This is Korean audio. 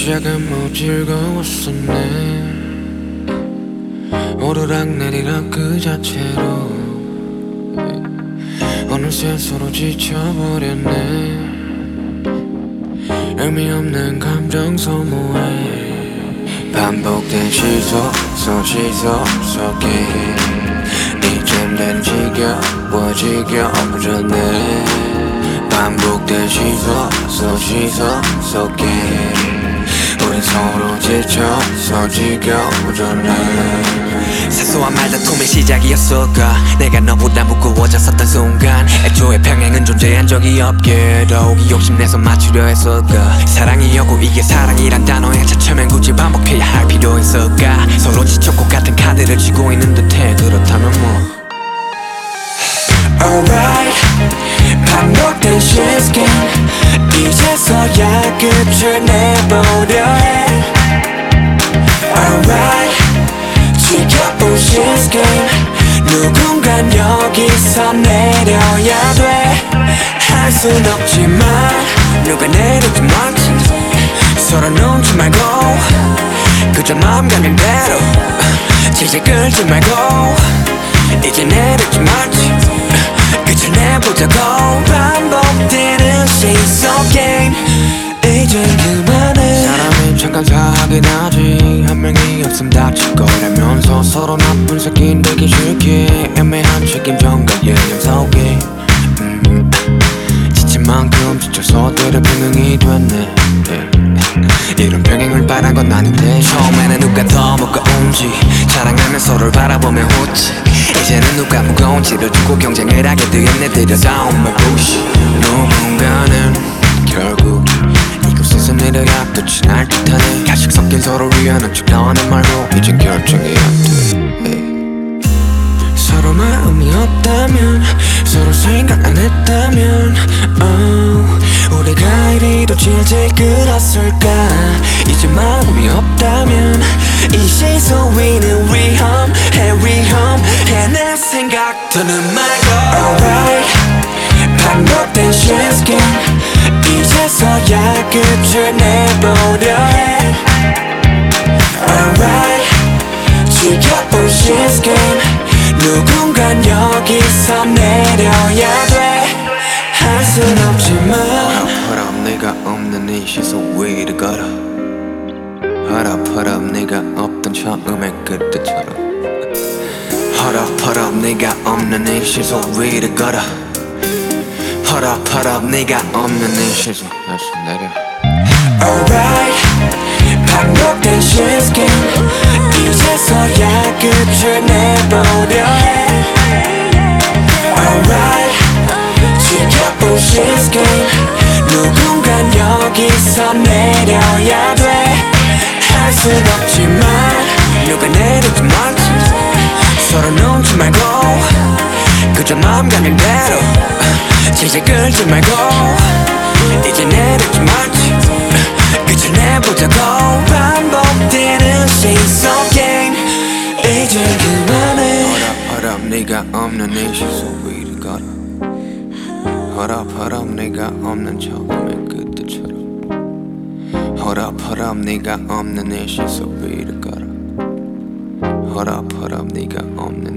시작은 뭐 즐거웠었네. 오르락내리락 그 자체로 어느새 서로 지쳐버렸네. 의미 없는 감정 소모에 반복된 시소 속에 이젠 난 지겨워졌네. 반복된 시소 속에 우린 서로 지쳐서 지겨워졌네. 사소한 말다툼의 시작이었을까. 내가 너보다 무거워졌었던 순간 애초에 평행은 존재한 적이 없게 더욱이 욕심내서 맞추려 했을까. 사랑이었고 이게 사랑이란 단어의 자체면 굳이 반복해야 할 필요 있을까. 서로 지쳤고 같은 카드를 쥐고 있는 듯해. 그렇다면 뭐 Alright, 반복된 시스템 이제서야 끝을 내보려 해. Alright, 지겨운 시스템 누군간 여기서 내려야 돼. 할 순 없지만 누가 내리든 말든 서로 눈치 말고 그저 마음 가는 대로 질질 끌지 말고 이제 내리지 말지 끝을 내보자고. 반복되는 시속 게임 이젠 그만해. 사람이 잠깐 사하긴 하지. 한 명이 없음 다칠 거라면서 서로 나쁜 새끼 되기 싫게 애매한 책임전과 예념 속에 지친 만큼 지쳐서 때려 평행이 됐네. 이런 평행을 바란 건 아닌데 처음에는 누가 더 무거운지 자랑하며 서로를 바라보며 웃지. 이제는 누가 무거운지를 두고 경쟁을 하게 되었네. 들여다온 말 부시. 누군가는 결국 이곳에서 내려야 끝이 날 듯하네. 가식 섞인 서로 위하는 척 나와는 말로 이젠 결정이 안 돼. 서로 마음이 없다면 서로 생각 안 했다면 우리가 이리도 질질 끌었을까. 이제 마음이 없다면 이 시소 위는 위험해. 내 생각들은 말고 Alright, 반복된 시스템 이제서야 끝을 내보려 해. Alright, 지겨운 시스템 누군간 여기서 내려야 돼. 할 순 없지만 hold up 네가 없는 이 시소 위를 걸어. hold up 네가 없던 처음의 그때처럼. hold up 네가 없는 이 시소 위를 걸어. hold up 네가 없는 이 시소 다시 내려. Alright, 반복된 시스템 이제서야 끝을 내보려 해. Alright, 지겨운 시스템 누군간 여기서 내려야 돼. 할 순 없지만 누가 내리든 말든 서로 눈치 말고 그저 마음 가는 대로 질질 끌지 말고 이제 내리지 말지 끝을 내보자고. 반복되는 시속 게임 이제 그만해. hold up 네가 없는 이 시소 위를 걸어. hold up 네가 없는 처음의 그때처럼. hold up 네가 없는 이 시소 위를 걸어. hold up 네가 없는